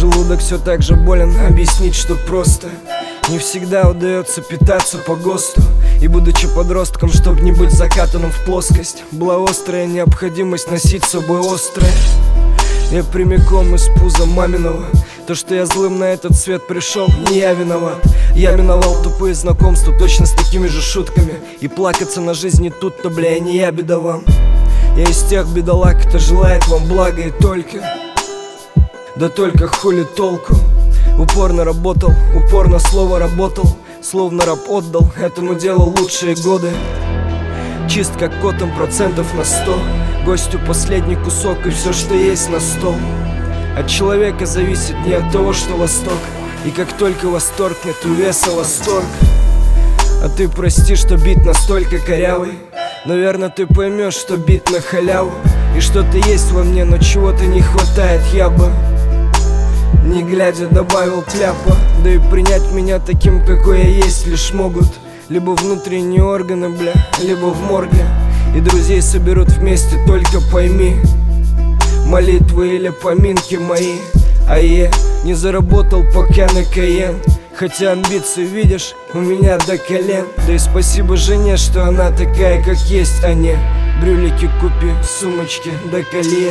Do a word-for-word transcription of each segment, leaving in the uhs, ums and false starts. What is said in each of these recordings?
Желудок все так же болен, объяснить, что просто не всегда удается питаться по ГОСТу. И будучи подростком, чтоб не быть закатанным в плоскость, была острая необходимость носить с собой острое. Я прямиком из пуза маминого. То, что я злым на этот свет пришел, не я виноват. Я миновал тупые знакомства точно с такими же шутками. И плакаться на жизни тут-то, бля, не я бедован. Я из тех бедолаг, кто желает вам блага и только. Да только хули толку. Упорно работал, упорно слово работал. Словно раб отдал этому делу лучшие годы. Чист как котом процентов на сто. Гостю последний кусок и все, что есть на стол. От человека зависит не от того, что восток. И как только восторг, нет у веса восторг. А ты прости, что бит настолько корявый. Наверное, ты поймешь, что бит на халяву. И что-то есть во мне, но чего-то не хватает, я бы, не глядя, добавил кляпа. Да и принять меня таким, какой я есть, лишь могут либо внутренние органы, бля, либо в морге. И друзей соберут вместе, только пойми, молитвы или поминки мои. А я не заработал пока на Каен. Хотя амбиции, видишь, у меня до колен. Да и спасибо жене, что она такая, как есть, а не брюлики купи, сумочки до колье.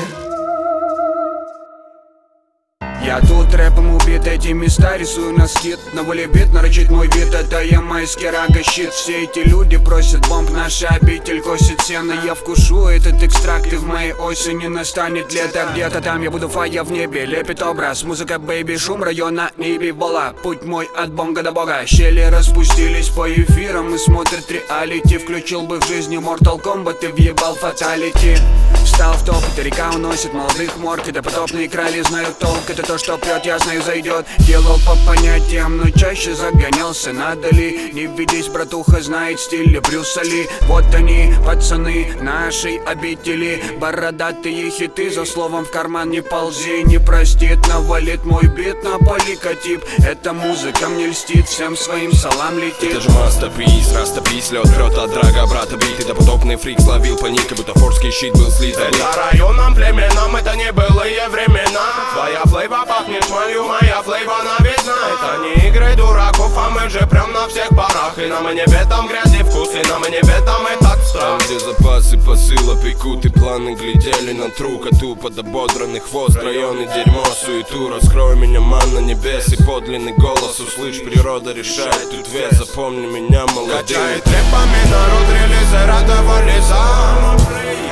Я тут рэпом убит, эти места рисую на скид. На воле бит нарочит мой вид, это я майский рага щит. Все эти люди просят бомб, наша обитель косит сено. Я вкушу этот экстракт, и в моей осени настанет лето. Где-то там я буду фая в небе, лепит образ. Музыка, бэйби, шум района, небе вола. Путь мой от бомга до бога. Щели распустились по эфирам и смотрят реалити. Включил бы в жизни Mortal Kombat и въебал фаталити. Встал в топ, эта река уносит молодых морг. Это потопные крали знают толк, это то, что прет, я знаю, зайдет. Делал по понятиям, но чаще загонялся надали. Не ведись, братуха, знает стиль Брюса Ли. Вот они, пацаны нашей обители. Бородатые хиты, за словом в карман не ползи. Не простит, навалит мой бит на поликотип. Эта музыка мне льстит, всем своим салам летит. Это же мастер-приз, растопись, лед прет от драга брата бит. Это потопный фрик словил паника, будто форский щит был слит. Это районам, племенам, это не былые времена. Твоя флейва пахнет молью, моя флейва новизна. Это не игры дураков, а мы же прям на всех парах. И нам и не бедам грязи вкус, и нам и не бедам этот страх. Там, где запасы посыла пекут и планы глядели на труд, коту под ободранный хвост. Районы дерьмо, суету, раскрой меня, манна небес. И подлинный голос услышь, природа решает тут вес. Запомни меня, молодым. Качает рэпами народ, релизы радовали за.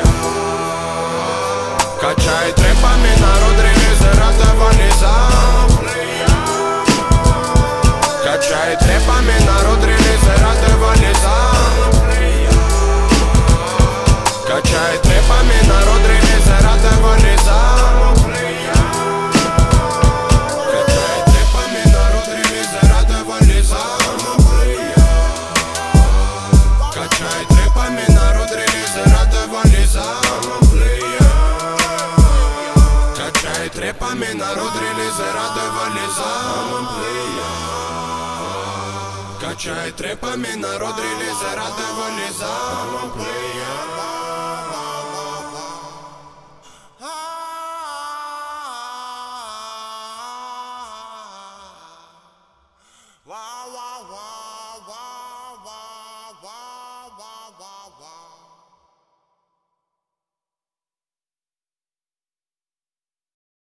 Качает рэпами народ, релизы радовали за. Качает рэпами народ, релизы радовали за. Качает рэпами народ, релизы радовали за. Качает рэпами народ, релизы радовали за. Качает рэпами народ, релизы радовали за. Качает рэпами народ, релизы радовали за. Качает рэпами народ, релизы радовали за.